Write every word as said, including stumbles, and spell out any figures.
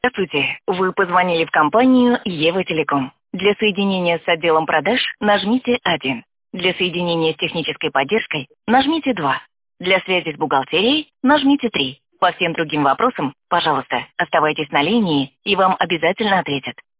Здравствуйте, вы позвонили в компанию Ева Телеком. Для соединения с отделом продаж нажмите один. Для соединения с технической поддержкой нажмите два. Для связи с бухгалтерией нажмите три. По всем другим вопросам, пожалуйста, оставайтесь на линии, и вам обязательно ответят.